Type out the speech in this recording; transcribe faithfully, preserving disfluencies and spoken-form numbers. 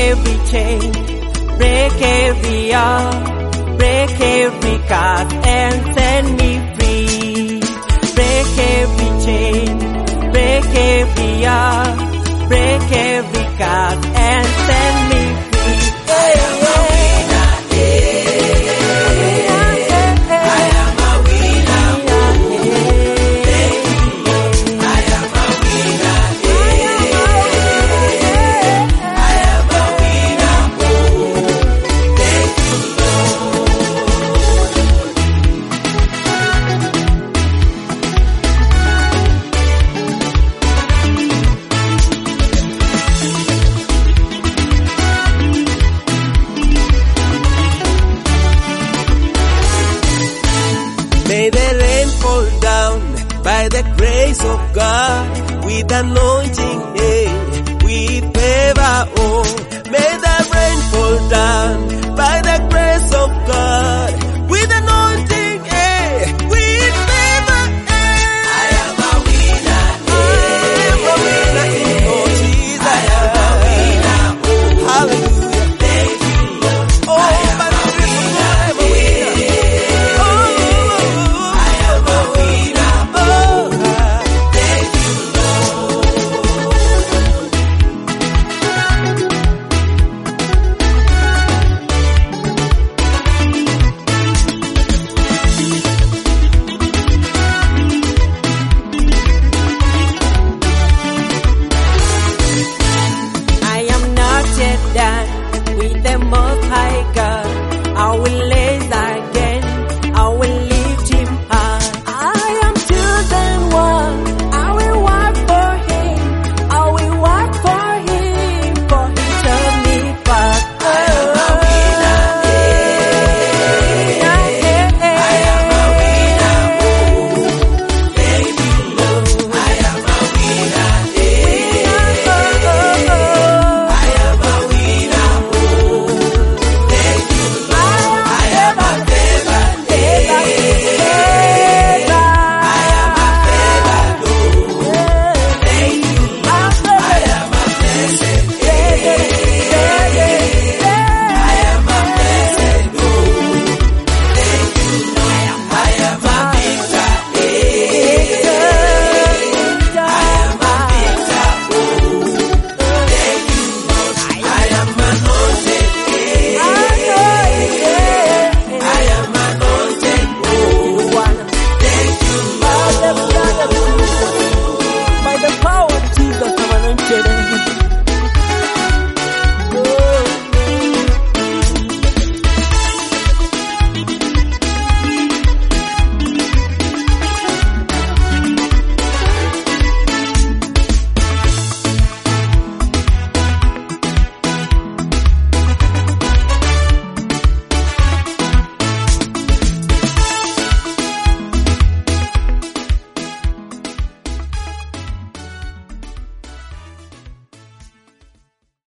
every chain, break every yoke, break every curse and set me free. Break every chain, break every yoke, break every curse and set me free. Hey, I am a winner, I am a winner, thank you Lord. I am a winner, I am a winner, thank you May the rain fall down by the grace of God, with anointing, hey, with favor, oh.